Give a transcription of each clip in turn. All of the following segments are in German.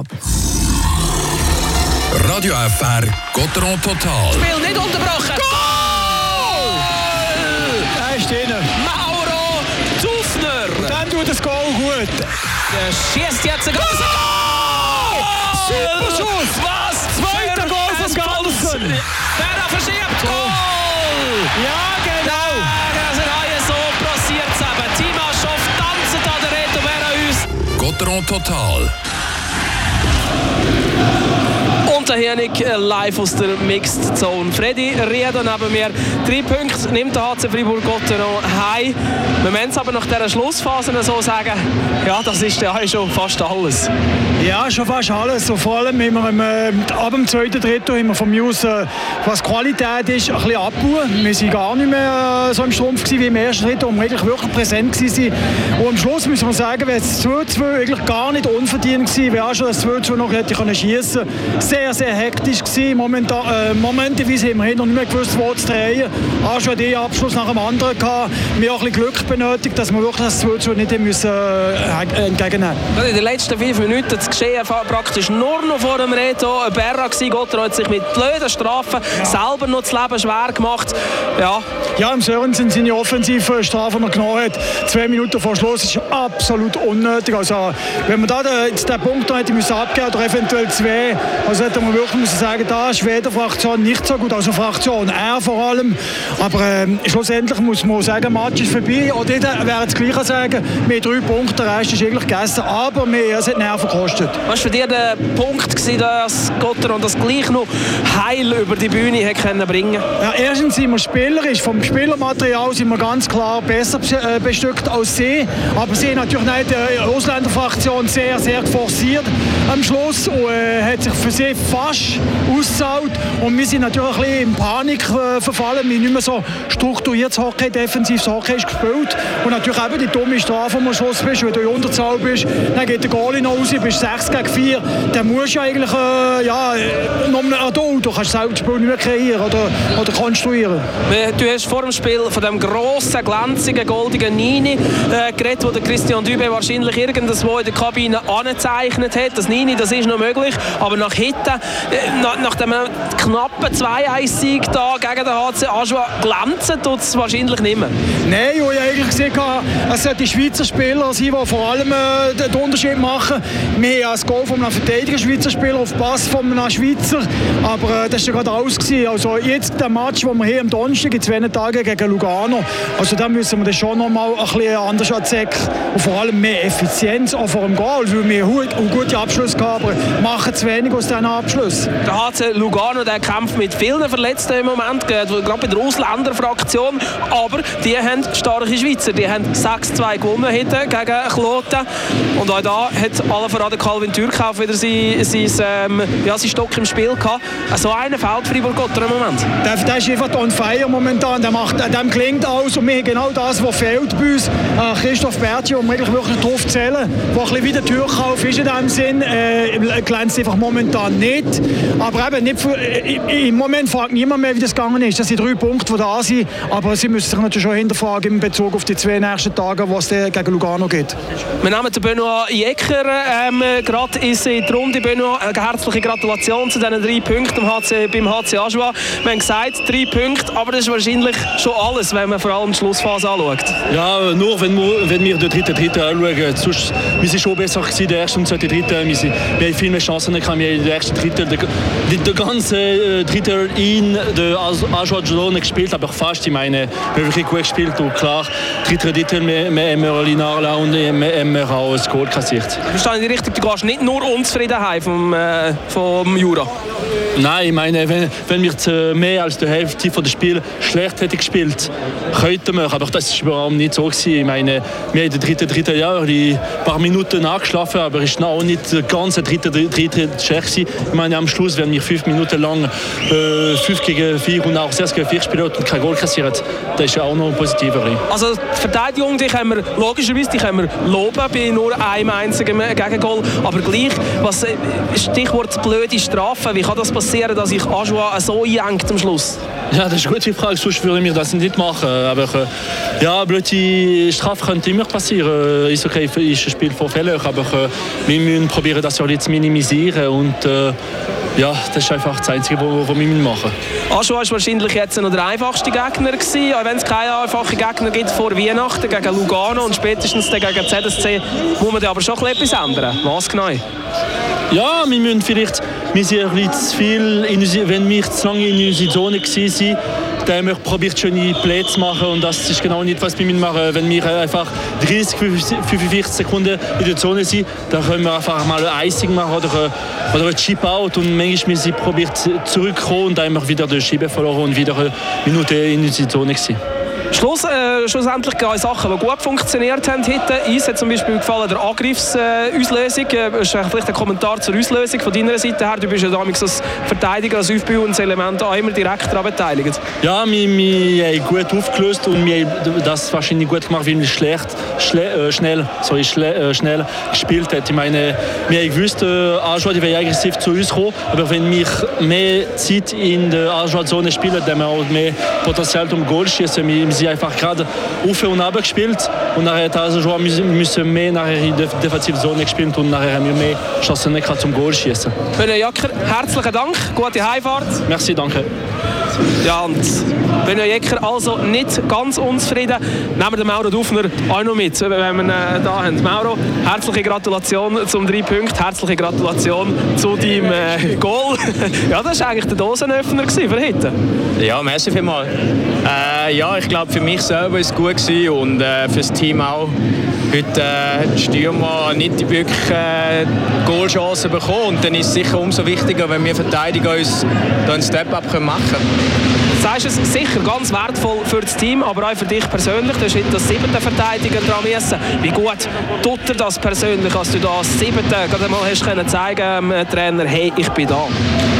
ab. Radio FR Gotteron Total. Spiel nicht unterbrochen. Goal! Er ist drin. Mauro Dufner. Dann tut das Goal gut. Der schießt jetzt ein Goal. Super Schuss. Was? Zweiter Goal vom Ganzen. Wer verschiebt? Goal! Ja, genau. Das ist so passiert es eben. Timaschow tanzt an der Reto Vera uns. Gotteron Total. Und der Hiernig live aus der Mixed Zone. Freddy Rieder neben mir. 3 Punkte nimmt der HC Fribourg-Gotteron heim. Wir müssen es aber nach dieser Schlussphase so sagen, ja, das ist ja schon fast alles. Ja, schon fast alles. So, vor allem haben wir ab dem 2. Drittel haben wir von mir aus, was Qualität ist, ein bisschen abgebaut. Wir waren gar nicht mehr so im Strumpf wie im ersten Drittel, wo wir eigentlich wirklich präsent waren. Und am Schluss müssen wir sagen, wäre das 2-2 eigentlich gar nicht unverdient gewesen, wäre auch schon das 2-2 noch hätte schiessen können. Sehr, sehr hektisch gewesen. Momenteweise haben wir noch nicht mehr gewusst, wo zu drehen. Auch schon den Abschluss nach dem anderen gehabt. Wir haben auch ein bisschen Glück benötigt, dass wir wirklich das 2-2 nicht entgegennehmen müssen. In den letzten 5 Minuten das Geschehen praktisch nur noch vor dem Reto Berra gewesen. Gotteron hat sich mit blöden Strafen selber noch das Leben schwer gemacht. Ja, im Sörensen seine offensive Strafe noch genommen hat. 2 Minuten vor Schluss ist absolut unnötig. Also, wenn man da den Punkt noch hätte müssen abgeben oder eventuell 2, also hätte man wirklich müssen sagen, da ist weder Fraktion nicht so gut, also Fraktion er vor allem. Aber schlussendlich muss man sagen, der Match ist vorbei. Auch dort wäre das Gleiche sagen, wir haben 3 Punkte, der Rest ist eigentlich gegessen, aber es hat Nerven gekostet. Was war für dich der Punkt, dass Gotteron das gleich noch heil über die Bühne bringen konnte? Ja, erstens sind wir spielerisch. Vom Spielermaterial sind wir ganz klar besser bestückt als sie. Aber sie haben natürlich nicht die Ausländerfraktion sehr, sehr forciert am Schluss und hat sich für sie fast ausgezahlt. Und wir sind natürlich ein bisschen in Panik verfallen. Wir haben nicht mehr so strukturiertes Hockey, defensives Hockey gespielt. Und natürlich eben die dumme Strafe, wenn du am Schluss bist, wenn du in Unterzahl bist, dann geht der Goalie noch raus, bist 6 gegen 4. Dann musst du eigentlich noch einen Adult, du kannst selbst das Spiel nicht mehr kreieren oder konstruieren. Du hast vor dem Spiel von dem grossen, glänzigen, goldigen Nini geredet, wo der Christian Dubé wahrscheinlich irgendwo in der Kabine angezeichnet hat. Das Nini, das ist noch möglich, aber nach hinten, nach dem knappen 2-1-Sieg da gegen den HC Ajoie glänzen tut es wahrscheinlich nicht mehr. Nein, ich habe eigentlich gesehen, es sollten die Schweizer Spieler sein, die vor allem den Unterschied machen. Wir haben das Goal von einem Verteidiger Schweizer Spieler auf Pass von einem Schweizer, aber das war ja gerade alles gewesen. Also jetzt der Match, den wir hier am Donnerstag in 2 Tagen gegen Lugano, also da müssen wir das schon noch mal ein bisschen anders anzeigen und vor allem mehr Effizienz auch vor dem Goal, weil wir einen guten Abschluss gehabt, aber machen zu wenig aus diesen Abschluss. Der HC Lugano, der kämpft mit vielen Verletzten im Moment, gerade bei der Ausländerfraktion, aber die haben starke Schweizer, die haben 6-2 gewonnen gegen Kloten und auch da hat allen voran Calvin Türkauf wieder sein Stock im Spiel gehabt. So einer fehlt Fribourg-Gotteron im Moment. Der ist einfach on fire momentan, dem klingt alles und wir haben genau das, was fehlt bei uns. Christoph Bertsch, wo wir wirklich drauf zählen, der ein bisschen wie der Türkauf ist in diesem Sinn, glänzt einfach momentan nicht. Aber eben nicht im Moment fragt niemand mehr, wie das gegangen ist. Das sind 3 Punkte, die da sind, aber sie müssen sich natürlich schon hinterfragen in Bezug auf die 2 nächsten Tage, was es gegen Lugano geht. Wir nehmen den Benoit Jecker gerade in die Runde. Benoit, herzliche Gratulation zu diesen 3 Punkten beim HC Ajoie. Wir haben gesagt, 3 Punkte, aber das ist wahrscheinlich schon alles, wenn man vor allem die Schlussphase anschaut. Ja, nur wenn wir den dritten anschauen. Sonst, wir sind schon besser gewesen, der erste und zweite Drittel. Wir haben viel mehr Chancen gehabt. Wir haben in der ersten Drittel der ganze Drittel in der Ajoie gespielt, aber fast. Ich meine, wir haben wirklich gut gespielt und klar, dritte Drittel, wir haben linear und wir haben auch ein Goal kassiert. Verstehe ich richtig, du gehst nicht nur unzufrieden heim vom Jura? Nein, ich meine, wenn wir mehr als die Hälfte des Spiels schlecht hätten gespielt, könnten wir, aber das war überhaupt nicht so gewesen. Ich meine, wir haben in der dritten Jahr ein paar Minuten nachgeschlafen, aber es war auch nicht der ganze dritte schlecht gewesen. Ich meine, am Schluss, wenn wir 5 Minuten lang 5 gegen 4 und auch 6 gegen 4 spielen und kein Goal kassiert, das ist ja auch noch positiver. Also die Verteidigung, die können wir logischerweise loben bei nur einem einzigen Gegengol, aber gleich, was Stichwort blöde Strafen, wie kann das passieren, dass sich Ajoie so einengt am Schluss? Ja, das ist eine gute Frage, sonst würde ich das nicht machen. Aber ja, blöde Strafe könnte immer passieren. passieren. Ist okay, ist ein Spiel von Fehlern, aber wir müssen probieren, das ja zu minimisieren und ja, das ist einfach das Einzige, was wir machen müssen. Aschua war wahrscheinlich jetzt noch der einfachste Gegner gewesen, auch wenn es keine einfachen Gegner gibt vor Weihnachten gegen Lugano und spätestens gegen ZSC, muss man aber schon etwas ändern. Was genau? Ja, wir müssen vielleicht, wir sind ein bisschen zu viel, wenn wir zu lange in unserer Zone waren, dann haben wir probiert, schöne Plätze zu machen und das ist genau nicht, was wir machen. Wenn wir einfach 30, 45 Sekunden in der Zone sind, dann können wir einfach mal ein Icing machen oder ein Chip-Out und manchmal müssen wir probiert zurückkommen und dann haben wir wieder den Schieber verloren und wieder eine Minute in unserer Zone gewesen. Schlussendlich gehen Sachen, die gut funktioniert haben. Uns hat zum Beispiel gefallen der Angriffsauslösung. Das ist vielleicht ein Kommentar zur Auslösung von deiner Seite her. Du bist ja damals als Verteidiger, als Aufbauelement auch immer direkt daran beteiligt. Ja, wir haben gut aufgelöst und wir haben das wahrscheinlich gut gemacht, weil wir schnell gespielt haben. Ich meine, wir haben gewusst, Aschua die aggressiv zu uns kommen, aber wenn wir mehr Zeit in der Aschua-Zone spielen, dann haben wir auch mehr Potenzial zum Goal schießen. Wir sind einfach gerade auf und ab gespielt und nachher hat Aschua müssen mehr nachher in der defensiven Zone gespielt und nachher haben wir mehr Chancen zum Goal schießen. Benno Jecker, herzlichen Dank, gute Heimfahrt. Merci, danke. Ja, und Benno Jecker also nicht ganz unzufrieden. Nehmen wir den Mauro Dufner auch noch mit, wenn wir ihn da haben. Mauro, herzliche Gratulation zum 3 Punkten, herzliche Gratulation zu deinem Goal. Ja, das war eigentlich der Dosenöffner für heute. Ja, merci vielmals. Ja, ich glaube, für mich selber war es gut gewesen und für das Team auch. Heute hat Stürmer nicht wirklich Goalchancen bekommen und dann ist es sicher umso wichtiger, wenn wir Verteidiger uns da einen Step-Up machen können. Du sagst es sicher ganz wertvoll für das Team, aber auch für dich persönlich. Du hast heute als 7. Verteidiger dran müssen. Wie gut tut dir das persönlich, als du da als 7. gerade mal hast können zeigen dem Trainer, hey, ich bin da?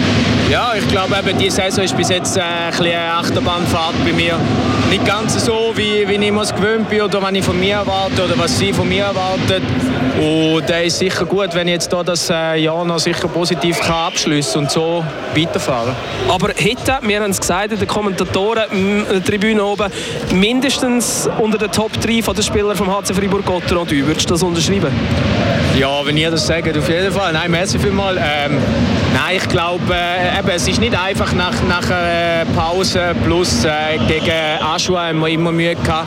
Ja, ich glaube, diese Saison ist bis jetzt ein bisschen eine Achterbahnfahrt bei mir. Nicht ganz so, wie ich immer es gewöhnt bin oder was ich von mir erwarte oder was sie von mir erwartet. Und der ist sicher gut, wenn ich jetzt hier das Jahr noch sicher positiv abschließen und so weiterfahren. Aber heute, wir haben es gesagt in den Kommentatoren-Tribüne oben, mindestens unter den Top 3 von den Spielern vom HC Fribourg-Gotteron. Du würdest das unterschreiben? Ja, wenn ihr das sagt, auf jeden Fall. Nein, merci vielmals. Nein, ich glaube, es ist nicht einfach nach einer Pause plus gegen Aschua haben wir immer Mühe gehabt.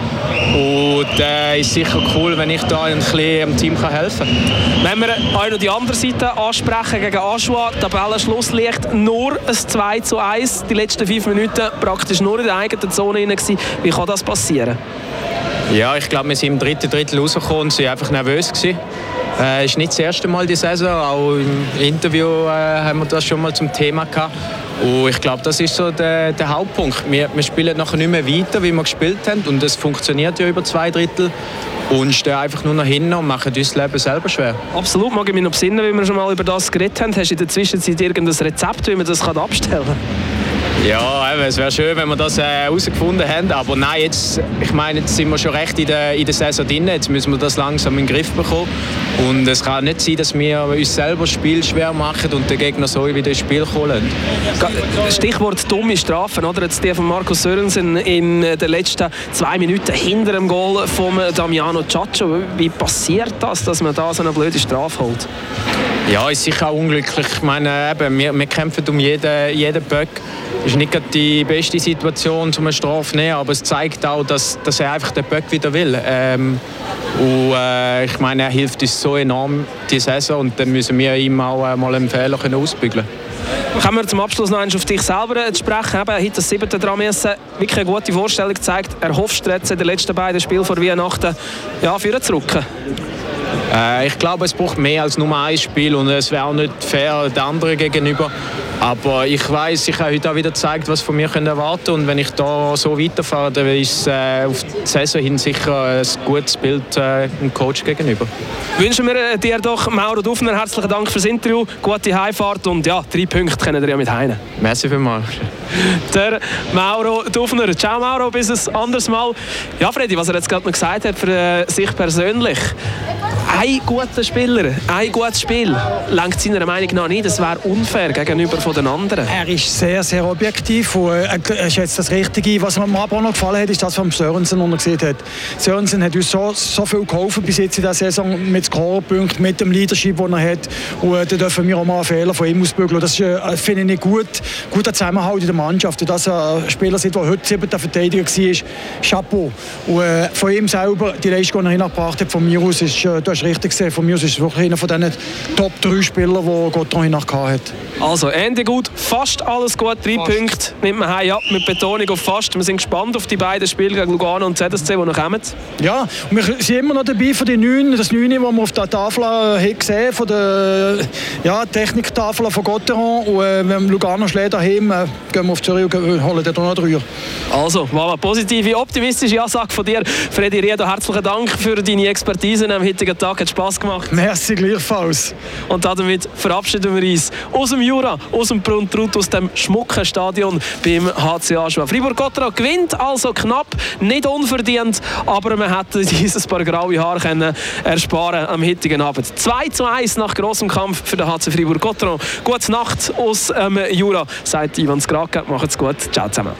Und es ist sicher cool, wenn ich da ein bisschen am Team helfen kann. Wenn wir auch noch die andere Seite ansprechen gegen Aschua, Tabellenschlusslicht nur ein 2:1. Die letzten 5 Minuten praktisch nur in der eigenen Zone rein gewesen. Wie kann das passieren? Ja, ich glaube, wir sind im 3. Drittel rausgekommen und waren einfach nervös gewesen. Es ist nicht das erste Mal die Saison, auch im Interview haben wir das schon mal zum Thema gehabt. Und ich glaube, das ist so der Hauptpunkt. Wir spielen nachher nicht mehr weiter, wie wir gespielt haben und das funktioniert ja über 2 Drittel. Und stehen einfach nur noch hin und machen uns das Leben selber schwer. Absolut, mag ich mich noch besinnen, wie wir schon mal über das geredet haben. Hast du in der Zwischenzeit irgendein Rezept, wie man das abstellen kann? Ja, es wäre schön, wenn wir das herausgefunden haben. Aber nein, jetzt sind wir schon recht in der Saison drin. Jetzt müssen wir das langsam in den Griff bekommen. Und es kann nicht sein, dass wir uns selber das Spiel schwer machen und den Gegner so wieder ins Spiel holen. Stichwort dumme Strafen, oder? Jetzt die von Markus Sörensen in den letzten 2 Minuten hinter dem Goal von Damiano Ciaccio. Wie passiert das, dass man da so eine blöde Strafe holt? Ja, ist sicher auch unglücklich. Ich meine, wir kämpfen um jeden Böck. Es ist nicht die beste Situation, um eine Strafe zu nehmen, aber es zeigt auch, dass er einfach den Böck wieder will. Ich meine, er hilft uns so enorm die Saison und dann müssen wir ihm auch mal einen Fehler ausbügeln. Kommen wir zum Abschluss noch auf dich selber zu sprechen. Heute das 7. dran müssen. Wirklich eine gute Vorstellung gezeigt. Erhoffst du jetzt in den letzten beiden Spielen vor Weihnachten vorzurücken? Ich glaube, es braucht mehr als nur ein Spiel und es wäre auch nicht fair den anderen gegenüber. Aber ich weiss, ich habe heute auch wieder gezeigt, was von mir erwarten können. Und wenn ich da so weiterfahre, dann ist auf die Saison hin sicher ein gutes Bild dem Coach gegenüber. Wünschen wir dir doch, Mauro Dufner, herzlichen Dank fürs Interview, gute Heimfahrt und ja, 3 Punkte können wir ja mit heim. Merci vielmals. Der Mauro Dufner. Ciao Mauro, bis ein anderes Mal. Ja Freddy, was er jetzt gerade noch gesagt hat für sich persönlich. ein guter Spieler, ein gutes Spiel, langt seiner Meinung nach nicht. Das wäre unfair gegenüber von den anderen. Er ist sehr, sehr objektiv und er ist jetzt das Richtige. Was mir aber auch noch gefallen hat, ist das, was Sörensen gesehen hat. Sörensen hat uns so viel geholfen bis jetzt in der Saison mit Scorerpunkten, mit dem Leadership, den er hat. Und da dürfen wir auch mal einen Fehler von ihm ausbügeln. Das finde ich gut. Guter Zusammenhalt in der Mannschaft. Und dass ein Spieler ist, der heute 7. Verteidiger war, Chapeau. Und von ihm selber, die Leistung, die er hingebracht hat, von mir aus, ist, du hast richtig gesehen, von mir aus ist es wirklich einer von diesen Top 3 Spielern, die Gotteron hingebracht hat. Also, Ende gut, fast alles gut, 3 Punkte mit dem High-Up, mit Betonung auf fast. Wir sind gespannt auf die beiden Spiele gegen Lugano und ZSC, die noch kommen. Ja, und wir sind immer noch dabei für die 9, das 9, das wir auf der Tafel gesehen haben, von der Techniktafel von Gotteron. Und wenn Lugano schlägt daheim, gehen wir auf Zürich und holen dort noch 3. Also, eine positive, optimistische Ansage von dir. Freddy Riedo, herzlichen Dank für deine Expertise am heutigen Tag. Hat Spass gemacht. Merci, gleichfalls. Und damit verabschieden wir uns aus dem Jura, aus dem Bruntrut, aus dem schmucken Stadion beim HC Aarschwa. Fribourg-Gotteron gewinnt also knapp, nicht unverdient, aber man hätte dieses paar graue Haare können ersparen am heutigen Abend. 2:1 nach grossem Kampf für den HC Fribourg-Gotteron. Gute Nacht aus dem Jura, sagt Ivan Skrake. Macht's gut. Ciao zusammen.